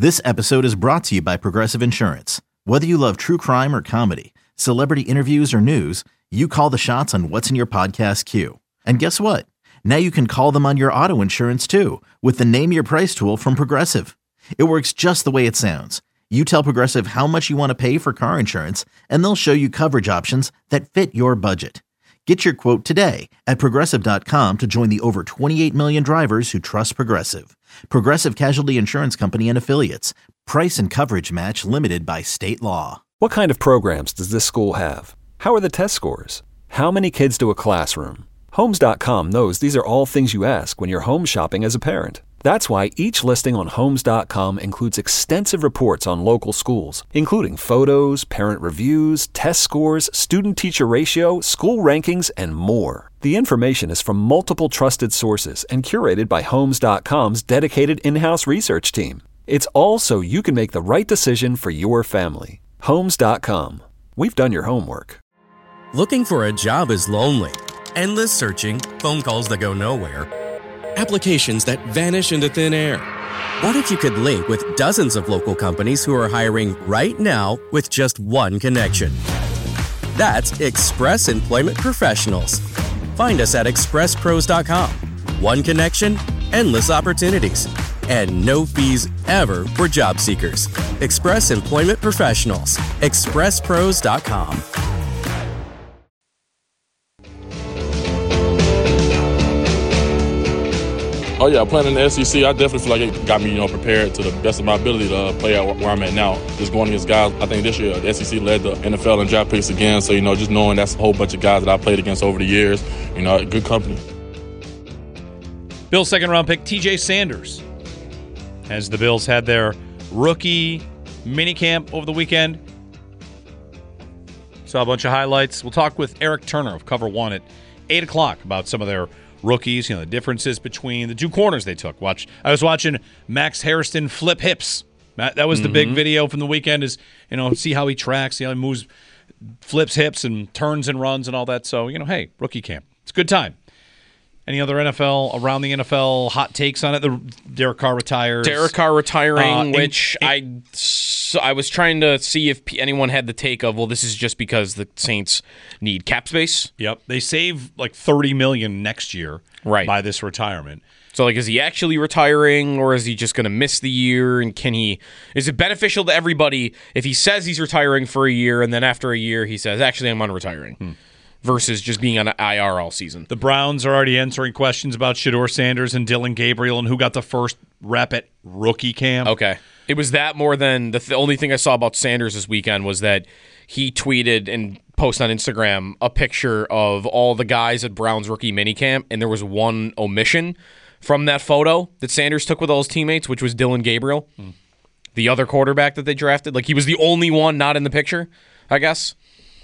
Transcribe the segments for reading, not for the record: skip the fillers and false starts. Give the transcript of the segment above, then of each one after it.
This episode is brought to you by Progressive Insurance. Whether you love true crime or comedy, celebrity interviews or news, you call the shots on what's in your podcast queue. And guess what? Now you can call them on your auto insurance too with the Name Your Price tool from Progressive. It works just the way it sounds. You tell Progressive how much you want to pay for car insurance, and they'll show you coverage options that fit your budget. Get your quote today at Progressive.com to join the over 28 million drivers who trust Progressive. Progressive Casualty Insurance Company and Affiliates. Price and coverage match limited by state law. What kind of programs does this school have? How are the test scores? How many kids to a classroom? Homes.com knows these are all things you ask when you're home shopping as a parent. That's why each listing on Homes.com includes extensive reports on local schools, including photos, parent reviews, test scores, student-teacher ratio, school rankings, and more. The information is from multiple trusted sources and curated by Homes.com's dedicated in-house research team. It's all so you can make the right decision for your family. Homes.com. We've done your homework. Looking for a job is lonely. Endless searching, phone calls that go nowhere, applications that vanish into thin air. What if you could link with dozens of local companies who are hiring right now with just one connection? That's Express Employment Professionals. Find us at expresspros.com. One connection, endless opportunities, and no fees ever for job seekers. Express Employment Professionals. expresspros.com. Oh yeah, playing in the SEC, I definitely feel like it got me, prepared to the best of my ability to play out where I'm at now. Just going against guys, I think this year the SEC led the NFL in draft picks again. So just knowing that's a whole bunch of guys that I played against over the years, good company. Bills' second-round pick, TJ Sanders, as the Bills had their rookie minicamp over the weekend. Saw a bunch of highlights. We'll talk with Eric Turner of Cover One at 8 o'clock about some of their rookies, the differences between the two corners they took. I was watching Max Hairston flip hips. That was the big video from the weekend is, see how he tracks, see how he moves, flips hips and turns and runs and all that. So, hey, rookie camp. It's a good time. Any other around the NFL hot takes on it? The Derek Carr retires. Derek Carr retiring, I was trying to see if anyone had the take of, this is just because the Saints need cap space. Yep. They save like $30 million next year by this retirement. So, is he actually retiring, or is he just going to miss the year? And is it beneficial to everybody if he says he's retiring for a year, and then after a year he says, actually, I'm unretiring? Versus just being on an IR all season. The Browns are already answering questions about Shedeur Sanders and Dylan Gabriel and who got the first rep at rookie camp. Okay. It was that more than the only thing I saw about Sanders this weekend was that he tweeted and posted on Instagram a picture of all the guys at Browns rookie minicamp, and there was one omission from that photo that Sanders took with all his teammates, which was Dylan Gabriel, the other quarterback that they drafted. He was the only one not in the picture, I guess.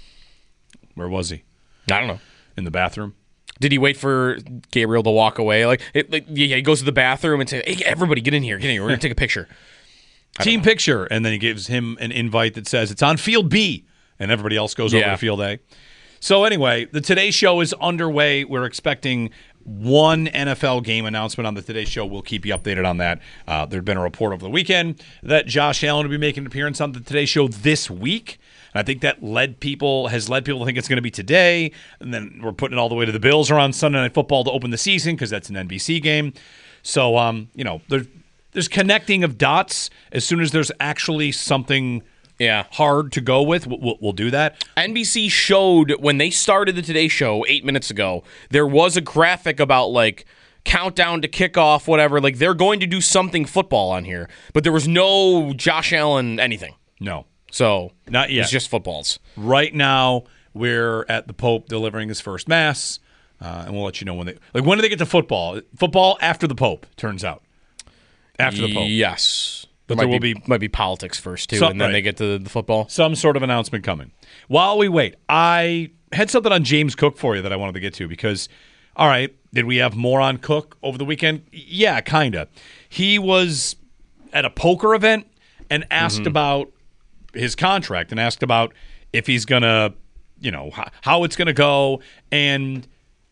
Where was he? I don't know. In the bathroom? Did he wait for Gabriel to walk away? He goes to the bathroom and says, hey, everybody, get in here. We're going to take a picture. Team picture. And then he gives him an invite that says it's on Field B. And everybody else goes over to Field A. So anyway, the Today Show is underway. We're expecting one NFL game announcement on the Today Show. We'll keep you updated on that. There'd been a report over the weekend that Josh Allen will be making an appearance on the Today Show this week. And I think that has led people to think it's going to be today. And then we're putting it all the way to the Bills are on Sunday Night Football to open the season because that's an NBC game. So, there's connecting of dots. As soon as there's actually something hard to go with, we'll do that. NBC showed, when they started the Today Show 8 minutes ago, there was a graphic about, countdown to kickoff, whatever. They're going to do something football on here. But there was no Josh Allen anything. No. So, not yet. It's just footballs. Right now, we're at the Pope delivering his first Mass, and we'll let you know when when do they get to football? Football after the Pope, turns out. After the Pope. Yes. But there will be might be politics first, too, and then they get to the football. Some sort of announcement coming. While we wait, I had something on James Cook for you that I wanted to get to because, all right, did we have more on Cook over the weekend? Yeah, kind of. He was at a poker event and asked about his contract and asked about if he's going to, how it's going to go. And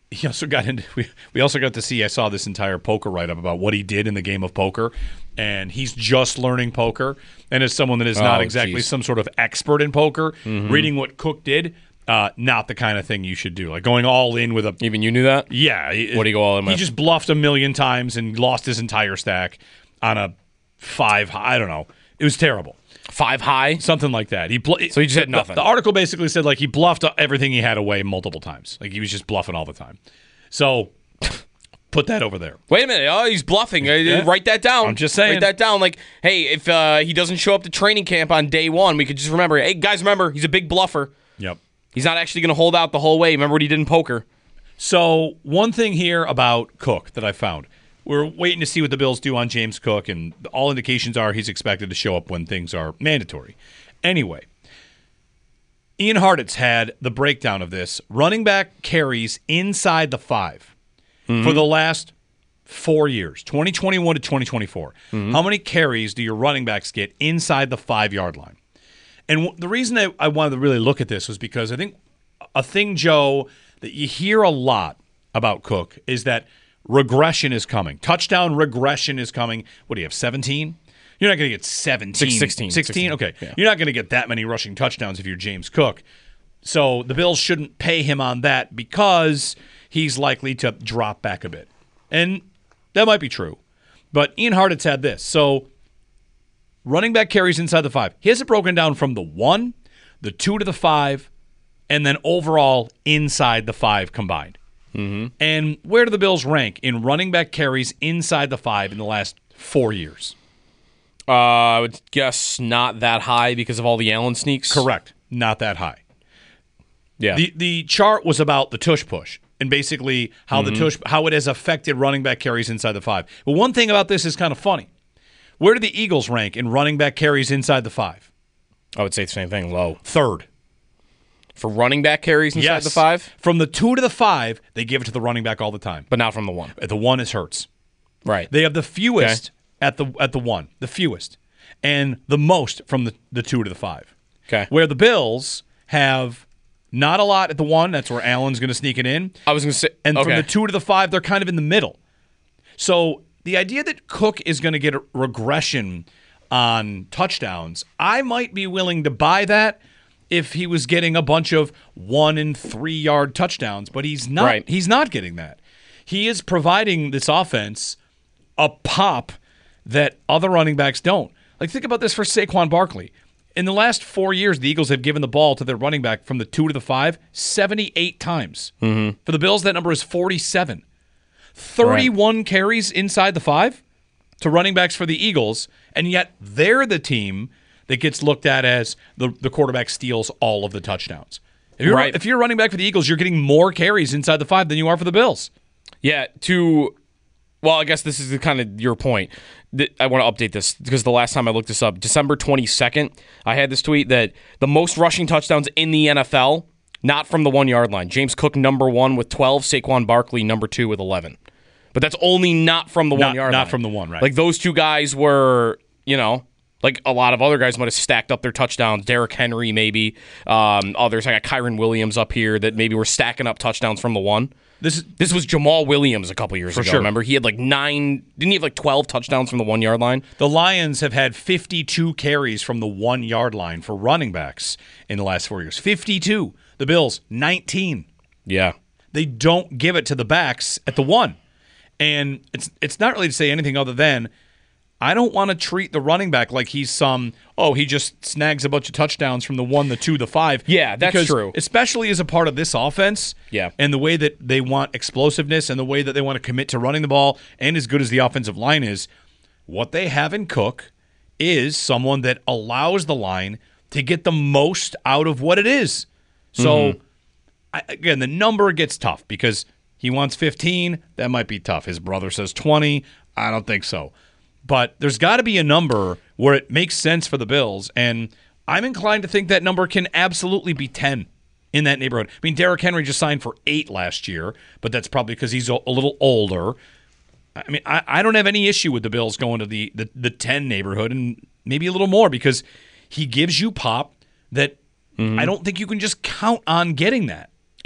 he also got into we also got to see, I saw this entire poker write-up about what he did in the game of poker, and he's just learning poker, and as someone that is not exactly some sort of expert in poker, reading what Cook did, not the kind of thing you should do. Like going all in with a... Even you knew that? Yeah. What do you go all in with? He just bluffed a million times and lost his entire stack on a 5, I don't know. It was terrible. 5 high? Something like that. So he just had nothing. The article basically said like he bluffed everything he had away multiple times. Like he was just bluffing all the time. So put that over there. Wait a minute. Oh, he's bluffing. Write that down. I'm just saying. Write that down. Like, hey, if he doesn't show up to training camp on day 1, we could just remember, hey, guys, remember, he's a big bluffer. Yep. He's not actually going to hold out the whole way. Remember what he did in poker. So one thing here about Cook that I found. We're waiting to see what the Bills do on James Cook, and all indications are he's expected to show up when things are mandatory. Anyway, Ian Hartitz had the breakdown of this. Running back carries inside the 5 for the last 4 years, 2021 to 2024. How many carries do your running backs get inside the 5-yard line? And the reason I wanted to really look at this was because I think a thing, Joe, that you hear a lot about Cook is that regression is coming. Touchdown regression is coming. What do you have, 17? You're not going to get 17. 16. Okay. Yeah. You're not going to get that many rushing touchdowns if you're James Cook. So the Bills shouldn't pay him on that because he's likely to drop back a bit. And that might be true. But Ian Hartitz had this. So running back carries inside the 5. He has it broken down from the 1, the 2 to the 5, and then overall inside the 5 combined. And where do the Bills rank in running back carries inside the 5 in the last 4 years? I would guess not that high because of all the Allen sneaks. Correct. Not that high. Yeah. The chart was about the tush push and basically how how it has affected running back carries inside the 5. But one thing about this is kind of funny. Where do the Eagles rank in running back carries inside the 5? I would say the same thing, low. 3rd. For running back carries inside the 5? From the 2 to the 5, they give it to the running back all the time. But not from the 1. At the 1 is Hurts. Right. They have the fewest at the 1, the fewest, and the most from the 2 to the 5. Okay. Where the Bills have not a lot at the 1, that's where Allen's going to sneak it in. I was going to say, and from the 2 to the 5, they're kind of in the middle. So the idea that Cook is going to get a regression on touchdowns, I might be willing to buy that if he was getting a bunch of 1 and 3 yard touchdowns, but he's not. Right. He's not getting that. He is providing this offense a pop that other running backs don't. Like, think about this for Saquon Barkley. In the last 4 years, the Eagles have given the ball to their running back from the 2 to the 5 78 times. For the Bills, that number is 47. 31 carries inside the 5 to running backs for the Eagles, and yet they're the team that gets looked at as the quarterback steals all of the touchdowns. If you're running back for the Eagles, you're getting more carries inside the 5 than you are for the Bills. Yeah, well, I guess this is kind of your point. I want to update this because the last time I looked this up, December 22nd, I had this tweet that the most rushing touchdowns in the NFL, not from the 1 yard line. James Cook, number 1 with 12, Saquon Barkley, number 2 with 11. But that's only not from the 1 yard line. Not from the 1, right. Like those two guys were, like a lot of other guys might have stacked up their touchdowns. Derrick Henry, maybe. Others. I got Kyron Williams up here that maybe were stacking up touchdowns from the 1. This was Jamal Williams a couple years ago. Sure. Remember? He had didn't he have 12 touchdowns from the 1 yard line? The Lions have had 52 carries from the 1 yard line for running backs in the last 4 years. 52. The Bills, 19. Yeah. They don't give it to the backs at the 1. And it's not really to say anything other than I don't want to treat the running back like he's he just snags a bunch of touchdowns from the 1, the 2, the 5. Yeah, that's true. Especially as a part of this offense. Yeah. And the way that they want explosiveness and the way that they want to commit to running the ball, and as good as the offensive line is, what they have in Cook is someone that allows the line to get the most out of what it is. So, again, the number gets tough because he wants 15. That might be tough. His brother says 20. I don't think so. But there's got to be a number where it makes sense for the Bills, and I'm inclined to think that number can absolutely be 10 in that neighborhood. I mean, Derrick Henry just signed for 8 last year, but that's probably because he's a little older. I mean, I don't have any issue with the Bills going to the 10 neighborhood and maybe a little more because he gives you pop that I don't think you can just count on getting that.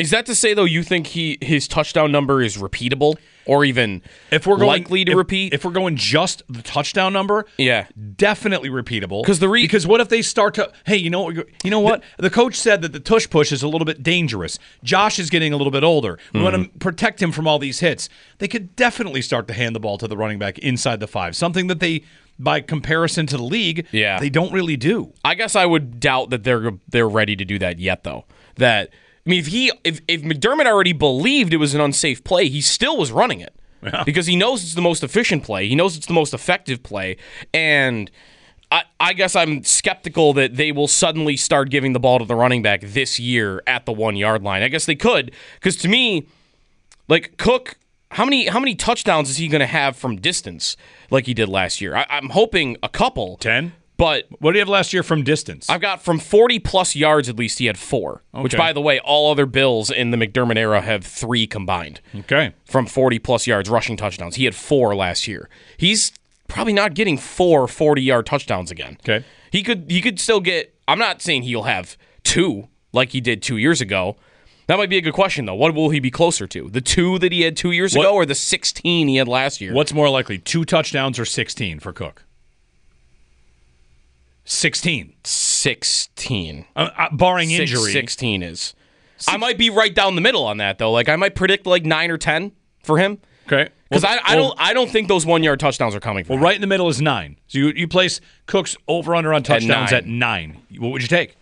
Is that to say, though, you think his touchdown number is repeatable or even likely to repeat? If we're going just the touchdown number, yeah, definitely repeatable. Because what if they start to, hey, you know what? The coach said that the tush push is a little bit dangerous. Josh is getting a little bit older. We want to protect him from all these hits. They could definitely start to hand the ball to the running back inside the 5, something that they, by comparison to the league, they don't really do. I guess I would doubt that they're ready to do that yet, though. I mean, if McDermott already believed it was an unsafe play, he still was running it because he knows it's the most efficient play. He knows it's the most effective play, and I guess I'm skeptical that they will suddenly start giving the ball to the running back this year at the 1-yard line. I guess they could, because to me, like Cook, how many touchdowns is he going to have from distance like he did last year? I'm hoping a couple. 10? But what did he have last year from distance? I've got from 40-plus yards at least he had 4, which, by the way, all other Bills in the McDermott era have 3 combined. Okay. From 40-plus yards rushing touchdowns. He had 4 last year. He's probably not getting 4 40-yard touchdowns again. Okay. He could still get, I'm not saying he'll have 2 like he did 2 years ago. That might be a good question, though. What will he be closer to? The 2 that he had 2 years ago or the 16 he had last year? What's more likely, 2 touchdowns or 16 for Cook? 16. Barring injury. 16 is. I might be right down the middle on that, though. Like, I might predict like 9 or 10 for him. Okay. Because I don't think those 1-yard touchdowns are coming from him. Right in the middle is 9. So you place Cook's over-under on touchdowns at 9. What would you take?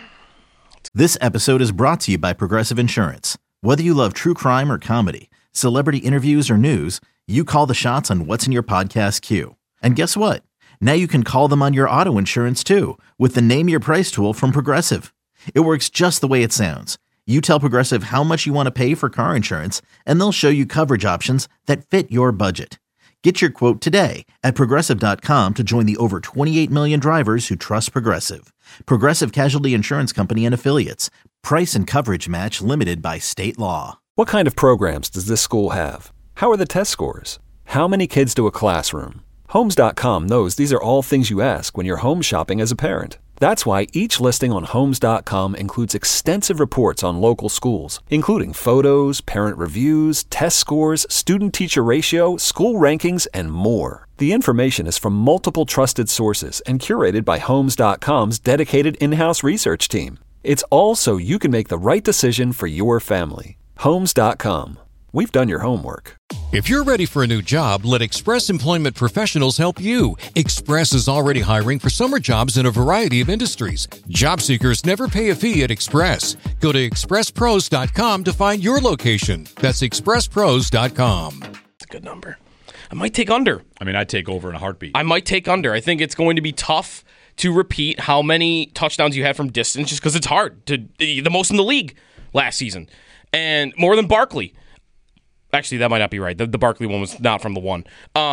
This episode is brought to you by Progressive Insurance. Whether you love true crime or comedy, celebrity interviews or news, you call the shots on what's in your podcast queue. And guess what? Now you can call them on your auto insurance too with the Name Your Price tool from Progressive. It works just the way it sounds. You tell Progressive how much you want to pay for car insurance, and they'll show you coverage options that fit your budget. Get your quote today at Progressive.com to join the over 28 million drivers who trust Progressive. Progressive Casualty Insurance Company and Affiliates. Price and coverage match limited by state law. What kind of programs does this school have? How are the test scores? How many kids do a classroom? Homes.com knows these are all things you ask when you're home shopping as a parent. That's why each listing on Homes.com includes extensive reports on local schools, including photos, parent reviews, test scores, student-teacher ratio, school rankings, and more. The information is from multiple trusted sources and curated by Homes.com's dedicated in-house research team. It's all so you can make the right decision for your family. Homes.com. We've done your homework. If you're ready for a new job, let Express Employment Professionals help you. Express is already hiring for summer jobs in a variety of industries. Job seekers never pay a fee at Express. Go to expresspros.com to find your location. That's expresspros.com. That's a good number. I might take under. I mean, I'd take over in a heartbeat. I might take under. I think it's going to be tough to repeat how many touchdowns you had from distance just because it's hard. The most in the league last season. And more than Barkley. Actually, that might not be right. The Barkley one was not from the 1.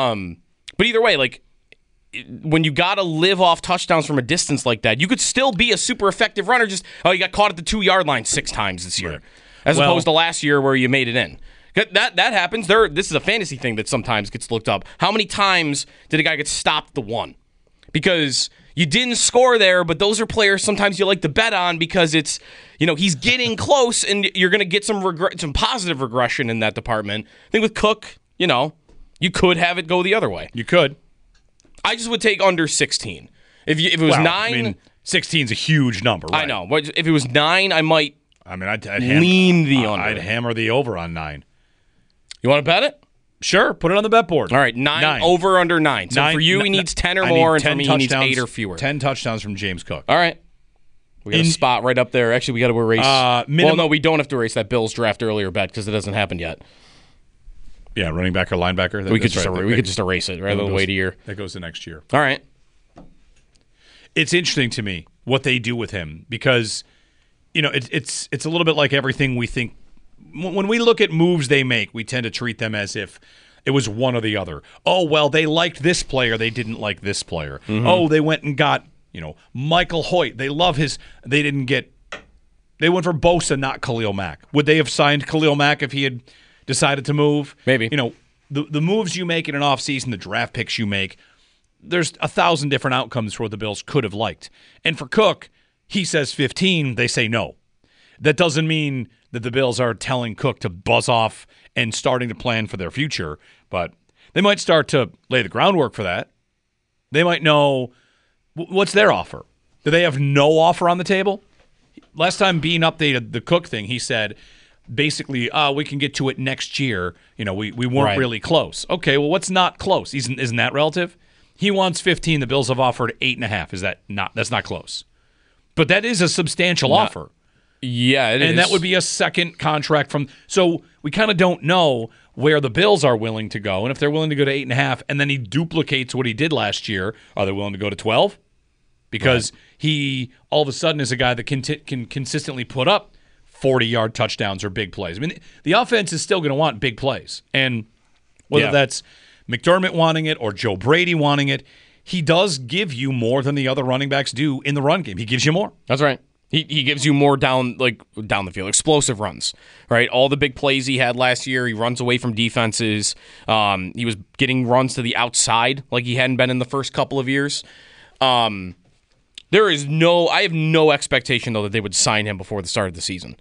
But either way, like, when you got to live off touchdowns from a distance like that, you could still be a super effective runner. Just, you got caught at the 2-yard line 6 times this year, as opposed to last year where you made it in. That happens. This is a fantasy thing that sometimes gets looked up. How many times did a guy get stopped at the 1? Because you didn't score there, but those are players sometimes you like to bet on because it's, he's getting close and you're going to get some positive regression in that department. I think with Cook, you could have it go the other way. You could. I just would take under 16. If it was 9. I mean, 16 is a huge number, right? I know. If it was 9, I might I'd lean the under. I'd hammer the over on 9. You want to bet it? Sure, put it on the bet board. All right, 9. Over under 9. So for you, he needs 10 or more, and for me, he needs 8 or fewer. 10 touchdowns from James Cook. All right. We got a spot right up there. Actually, we got to erase. Well, no, we don't have to erase that Bills draft earlier bet because it hasn't happened yet. Yeah, running back or linebacker. We could just erase it rather than wait a year. That goes to next year. All right. It's interesting to me what they do with him because, it's a little bit like everything we think. When we look at moves they make, we tend to treat them as if it was one or the other. Oh, well, they liked this player. They didn't like this player. Mm-hmm. Oh, they went and got, Michael Hoyt. They love they went for Bosa, not Khalil Mack. Would they have signed Khalil Mack if he had decided to move? Maybe. The moves you make in an offseason, the draft picks you make, there's 1,000 different outcomes for what the Bills could have liked. And for Cook, he says 15, they say no. That doesn't mean that the Bills are telling Cook to buzz off and starting to plan for their future, but they might start to lay the groundwork for that. They might know what's their offer. Do they have no offer on the table? Last time Bean updated the Cook thing, he said basically, we can get to it next year. We weren't really close. Okay, well, what's not close? Isn't that relative? He wants 15. The Bills have offered 8.5. That's not close. But that is a substantial offer. Yeah, it is. And that would be a second contract from. So we kind of don't know where the Bills are willing to go. And if they're willing to go to 8.5, and then he duplicates what he did last year, are they willing to go to 12? Because he all of a sudden is a guy that can consistently put up 40-yard touchdowns or big plays. I mean, the offense is still going to want big plays. And whether that's McDermott wanting it or Joe Brady wanting it, he does give you more than the other running backs do in the run game. He gives you more. That's right. He gives you more down the field, explosive runs, right? All the big plays he had last year, he runs away from defenses. He was getting runs to the outside like he hadn't been in the first couple of years. I have no expectation, though, that they would sign him before the start of the season.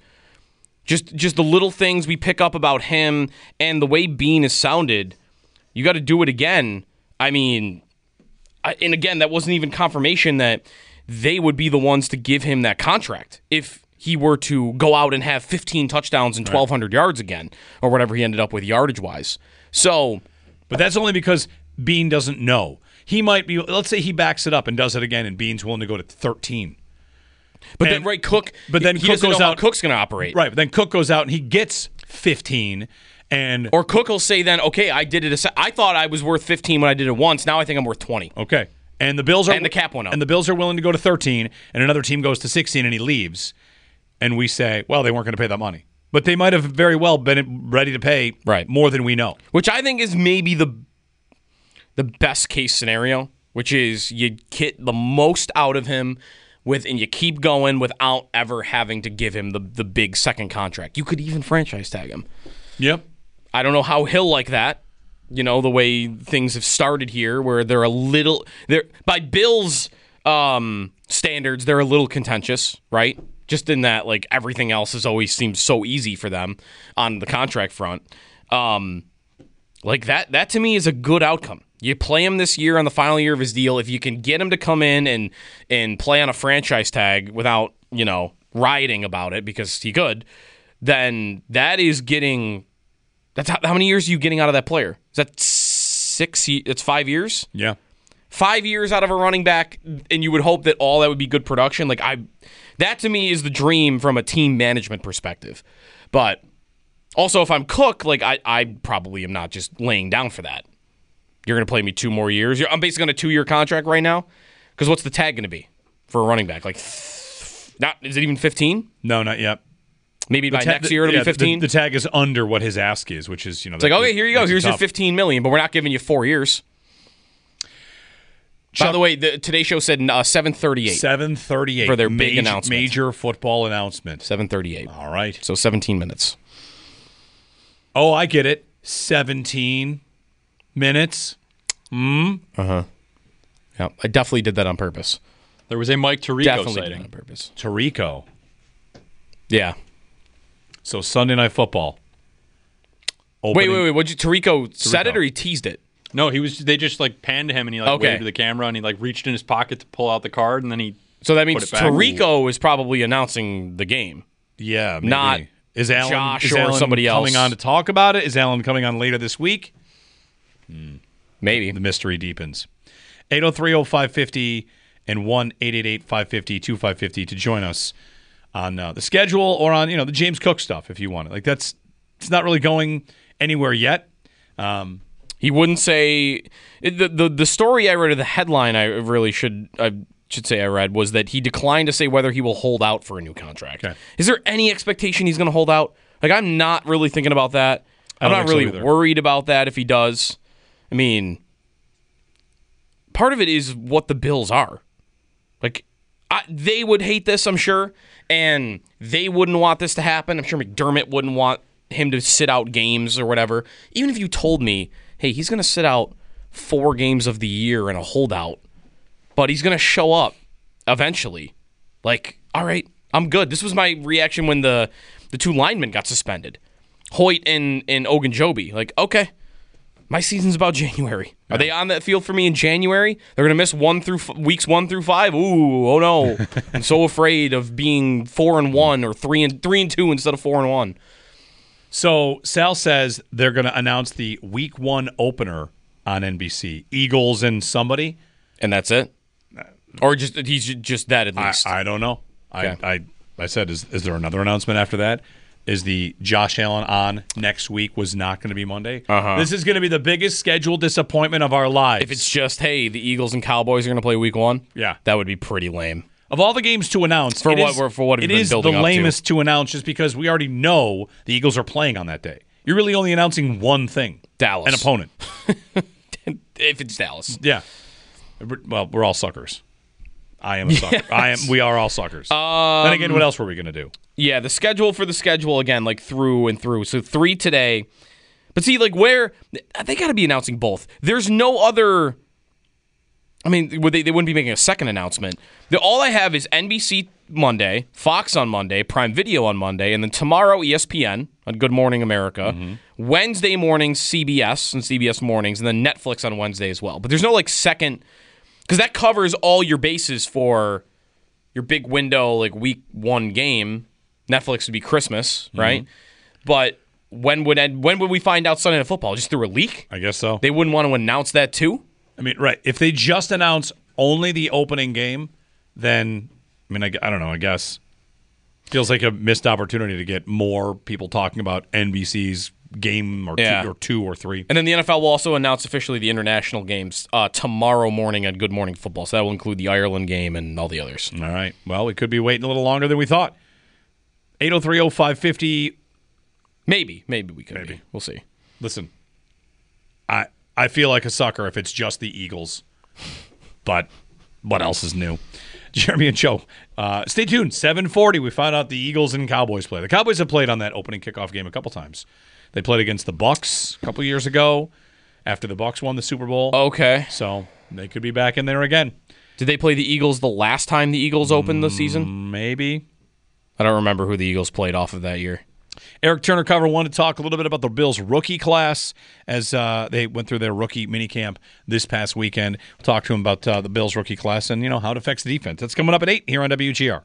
Just the little things we pick up about him and the way Bean has sounded, you got to do it again. I mean, and again, that wasn't even confirmation that they would be the ones to give him that contract if he were to go out and have 15 touchdowns and 1,200 yards again, or whatever he ended up with yardage-wise. So, but that's only because Bean doesn't know. He might be, let's say he backs it up and does it again, and Bean's willing to go to 13. But then Cook. But then Cook goes out. Cook's going to operate. Right. But then Cook goes out and he gets 15, or Cook will say then, okay, I did it. I thought I was worth 15 when I did it once. Now I think I'm worth 20. Okay. And the Bills are and the cap went up. And the Bills are willing to go to 13, and another team goes to 16, and he leaves. And we say, well, they weren't going to pay that money, but they might have very well been ready to pay more than we know. Which I think is maybe the best case scenario, which is you get the most out of him and you keep going without ever having to give him the big second contract. You could even franchise tag him. Yep. I don't know how he'll like that. The way things have started here, where they're by Bills' standards, they're a little contentious, right? Just in that, everything else has always seemed so easy for them on the contract front. That to me is a good outcome. You play him this year on the final year of his deal. If you can get him to come in and play on a franchise tag without, rioting about it because he could, then that is getting. That's how many years are you getting out of that player? Is that 6? It's 5 years? Yeah. 5 years out of a running back, and you would hope that all that would be good production. That to me is the dream from a team management perspective. But also, if I'm Cook, I probably am not just laying down for that. You're going to play me 2 more years. I'm basically on a 2-year contract right now. Because what's the tag going to be for a running back? Is it even 15? No, not yet. Maybe by next year it'll be 15? The tag is under what his ask is, which is, it's okay, here you go. Here's your $15 million, but we're not giving you 4 years. By the way, the Today Show said 7:38. 7:38 for their big announcement. Major football announcement. 7:38. All right. So 17 minutes. Oh, I get it. 17 minutes. Uh-huh. Yeah, I definitely did that on purpose. There was a Mike Tirico definitely sighting. Did that on purpose. Tirico. Yeah. So Sunday Night Football. Wait. What'd you Tirico said it or he teased it? No, they just panned to him and he waved to the camera and he reached in his pocket to pull out the card and then he So that means Tirico is probably announcing the game. Yeah, maybe. Not is Alan, Josh is or Alan somebody else coming on to talk about it? Is Alan coming on later this week? Maybe. The mystery deepens. 803-0550 and 1-888-550-2550 to join us on the schedule or on the James Cook stuff if you want it. It's not really going anywhere yet. He wouldn't say the story I read, or the headline I should say I read, was that he declined to say whether he will hold out for a new contract. Okay. Is there any expectation he's going to hold out? I'm not really thinking about that. I'm not really worried about that if he does. I mean, part of it is what the Bills are. They would hate this, I'm sure, and they wouldn't want this to happen. I'm sure McDermott wouldn't want him to sit out games or whatever. Even if you told me, hey, he's going to sit out 4 games of the year in a holdout, but he's going to show up eventually. All right, I'm good. This was my reaction when the two linemen got suspended. Hoyt and Ogunjobi. Like, okay, my season's about January. Are they on that field for me in January? They're going to miss weeks 1 through 5? Ooh, oh no. I'm so afraid of being 4-1 or 3-2 instead of 4-1. So Sal says they're going to announce the Week 1 opener on NBC. Eagles and somebody. And that's it? Or he's just that at least? I don't know. Okay. I said, is there another announcement after that? Is the Josh Allen on next week was not going to be Monday? This is going to be the biggest schedule disappointment of our lives. If it's just, hey, the Eagles and Cowboys are going to play Week 1? Yeah. That would be pretty lame. Of all the games to announce, it is the lamest to announce just because we already know the Eagles are playing on that day. You're really only announcing one thing. Dallas. An opponent. If it's Dallas. Yeah. Well, we're all suckers. I am a sucker. Yes. We are all suckers. Then again, what else were we going to do? Yeah, the schedule again, like through and through. So 3 today. But see, like where they got to be announcing both. There's no other. I mean, they wouldn't be making a second announcement. All I have is NBC Monday, Fox on Monday, Prime Video on Monday, and then tomorrow ESPN on Good Morning America. Mm-hmm. Wednesday mornings CBS and CBS mornings, and then Netflix on Wednesday as well. But there's no like second, because that covers all your bases for your big window, like Week 1 game. Netflix would be Christmas, right? Mm-hmm. But when would we find out Sunday Night Football? Just through a leak? I guess so. They wouldn't want to announce that too? I mean, right. If they just announce only the opening game, then, I mean, I don't know, I guess. Feels like a missed opportunity to get more people talking about NBC's game or 2 or 3. And then the NFL will also announce officially the international games tomorrow morning on Good Morning Football. So that will include the Ireland game and all the others. All right. Well, we could be waiting a little longer than we thought. 803-0550. Maybe we could be. We'll see. Listen, I feel like a sucker if it's just the Eagles. But what else is new? Jeremy and Joe. Stay tuned. 7:40. We found out the Eagles and Cowboys play. The Cowboys have played on that opening kickoff game a couple times. They played against the Bucs a couple years ago after the Bucs won the Super Bowl. Okay. So they could be back in there again. Did they play the Eagles the last time the Eagles opened the season? Maybe. I don't remember who the Eagles played off of that year. Eric Turner Cover wanted to talk a little bit about the Bills rookie class as they went through their rookie minicamp this past weekend. We'll talk to him about the Bills rookie class and, how it affects the defense. That's coming up at 8 here on WGR.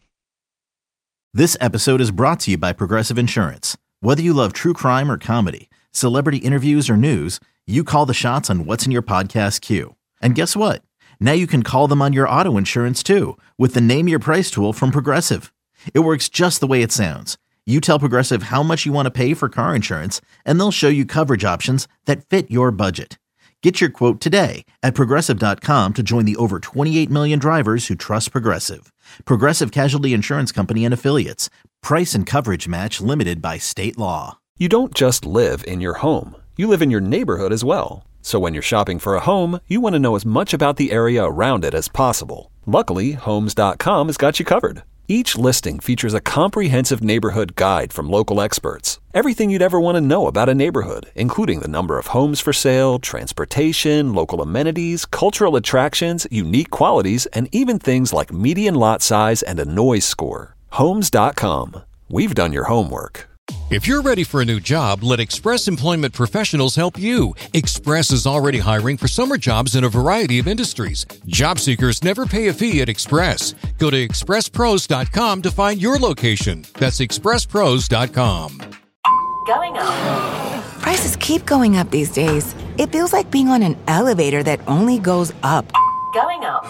This episode is brought to you by Progressive Insurance. Whether you love true crime or comedy, celebrity interviews or news, you call the shots on what's in your podcast queue. And guess what? Now you can call them on your auto insurance too with the Name Your Price tool from Progressive. It works just the way it sounds. You tell Progressive how much you want to pay for car insurance, and they'll show you coverage options that fit your budget. Get your quote today at Progressive.com to join the over 28 million drivers who trust Progressive. Progressive Casualty Insurance Company and Affiliates. Price and coverage match limited by state law. You don't just live in your home. You live in your neighborhood as well. So when you're shopping for a home, you want to know as much about the area around it as possible. Luckily, Homes.com has got you covered. Each listing features a comprehensive neighborhood guide from local experts. Everything you'd ever want to know about a neighborhood, including the number of homes for sale, transportation, local amenities, cultural attractions, unique qualities, and even things like median lot size and a noise score. Homes.com. We've done your homework. If you're ready for a new job, let Express Employment Professionals help you. Express is already hiring for summer jobs in a variety of industries. Job seekers never pay a fee at Express. Go to expresspros.com to find your location. That's expresspros.com. Going up. Prices keep going up these days. It feels like being on an elevator that only goes up. Going up.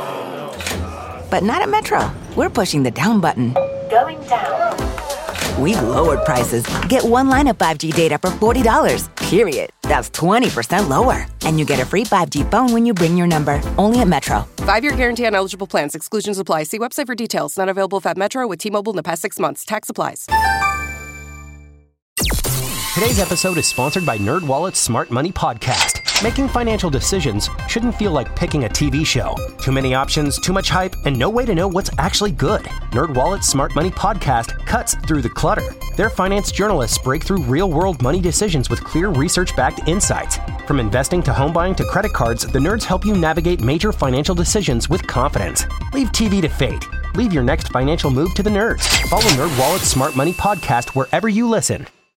But not at Metro. We're pushing the down button. Going down. We've lowered prices. Get one line of 5G data for $40, period. That's 20% lower. And you get a free 5G phone when you bring your number. Only at Metro. 5-year guarantee on eligible plans. Exclusions apply. See website for details. Not available at Metro with T-Mobile in the past 6 months. Tax applies. Today's episode is sponsored by NerdWallet's Smart Money Podcast. Making financial decisions shouldn't feel like picking a TV show. Too many options, too much hype, and no way to know what's actually good. NerdWallet's Smart Money Podcast cuts through the clutter. Their finance journalists break through real-world money decisions with clear research-backed insights. From investing to home buying to credit cards, the nerds help you navigate major financial decisions with confidence. Leave TV to fate. Leave your next financial move to the nerds. Follow NerdWallet's Smart Money Podcast wherever you listen.